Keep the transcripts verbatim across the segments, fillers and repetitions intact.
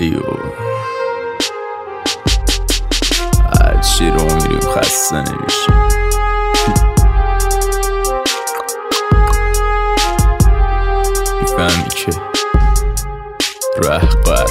ایو هرچی رو میریم خسته نمیشیم. میفهمی که ره قرب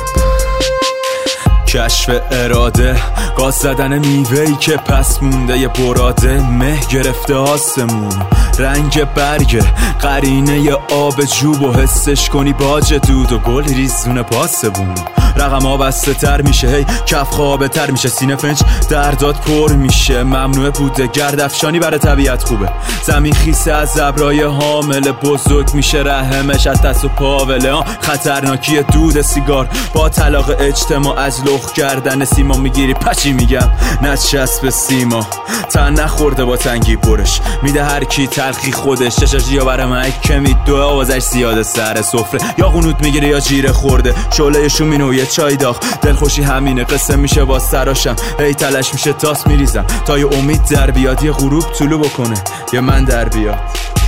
کشف اراده گاز زدن میوهی که پس مونده یه براده مه گرفته آسمون رنگ برگ قرینه آب جوب و حسش کنی باج دود و گل ریزونه پاسبون رقم ها بسته تر میشه هی کف خوابه تر میشه سینه فنج درداد پر میشه ممنوع بوده گردافشانی برای طبیعت خوبه زمین خیسه از ابرای حامله بزرگ میشه رحمش از دست و پاوله ها خطرناکی دود سیگار با طلاق اجتماع از لخ کردن سیما میگیری پچی میگم نچسب سیما تن نخورده با تنگی برش میده هر کی تلخی خودش چشاش یا برای مکه میدوه آوازش زیاده سر سفره یا قنوت میگیره یا جیره خورده شعله شومین و یه چای داغ دلخوشی همینه قصه میشه با سراشم هی تلش میشه تاس میریزم تا یه امید در بیاد یه غروب طلوع بکنه یه من در بیاد.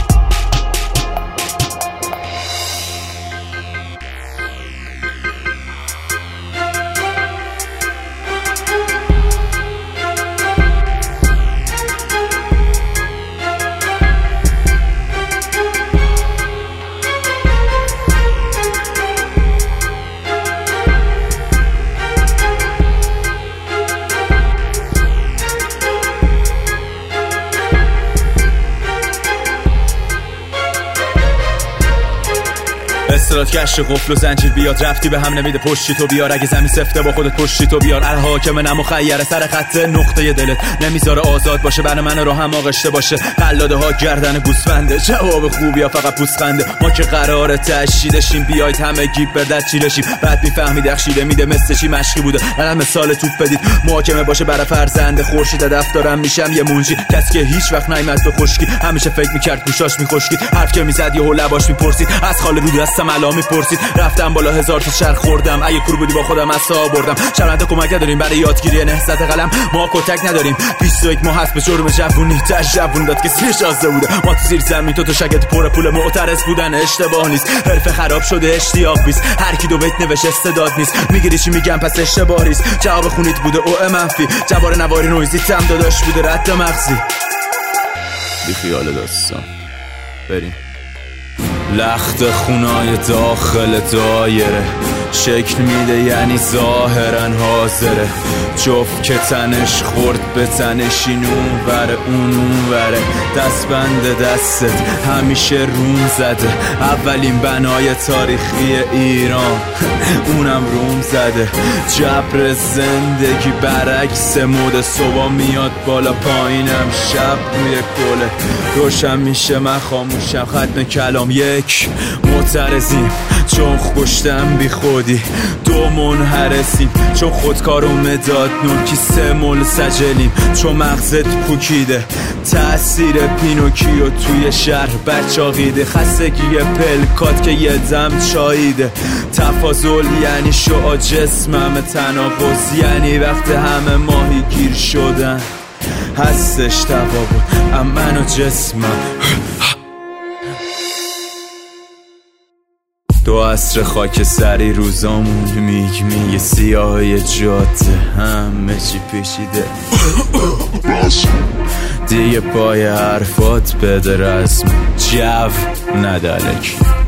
استرات کش قفل و زنجیر بیاد رفتی به هم نمیده پشتی تو بیار اگه زمین سفته با خودت پشتی تو بیار الحاکم نمو خیره سر خط نقطه دلت نمیذاره آزاد باشه برای من رو هم آغشته باشه قلاده ها گردن گوسفنده جواب خوبی ها فقط پوسخنده ما که قراره تشیدشیم بیاید همه گیب بردت چیلشیم بعد میفهمید اخشیده میده مثل چی مشقی بوده الان مثال توپ بدید محاکمه باشه برای فرزند خورشید دفترم میشم یه مونجی کسی که هیچ وقت نیامد به خشکی همیشه فکر میکرد گوشاش میخشکی حرف که میزد یهو لباش میپرسید از خاله رو دستم الا میپرسید رفتم بالا هزار تا چرخ خوردم اگه کور بودی با خودم عصا بردم شرمنده کمک نداریم برای یادگیری نهضت قلم ما کتک نداریم بیست و یک ماه هست به جرم جوونی تاش جوون داد که سیرش آزده بوده ما تو زیر زمین تو تو شگت پر پول معترض بودن اشتباه نیست حرف خراب شده اشتیاق بیست هر کی دو بیت نوشت استعداد نیست میگیری چی میگم پس اشتباه نیست جواب خونیت بوده او منفی جوار نواری نویزی تم داداش بوده رد مغزی بی خیال داستان بریم لخت خونای داخل دایره شکل میده یعنی ظاهرن حاضره جفت که تنش خورد به تنش این اون وره اون اون وره دست بند دستت همیشه روم زده اولین بنای تاریخی ایران اونم روم زده جبر زندگی برعکس مود صبح میاد بالا پایینم شب روی کله روشن میشه من خاموشم ختم کلام یک معترضیم چون خوشتم بی خودی دو منحرسیم چون خودکار و مداد نوکی سه مل سجلیم چون مغزت پوکیده تأثیر پینوکیو توی شهر بچاقیده خستگی پلکات که یه دم چاییده تفاضل یعنی شعا جسمم تناقض یعنی وقت همه ماهی گیر شدن هستش تفاوت ام من و جسمم دو عصر خاک سری روزامون میگ میگه سیاه جاده همه چی پیشیده دیگه پای حرفات بده رسم جو ندالکی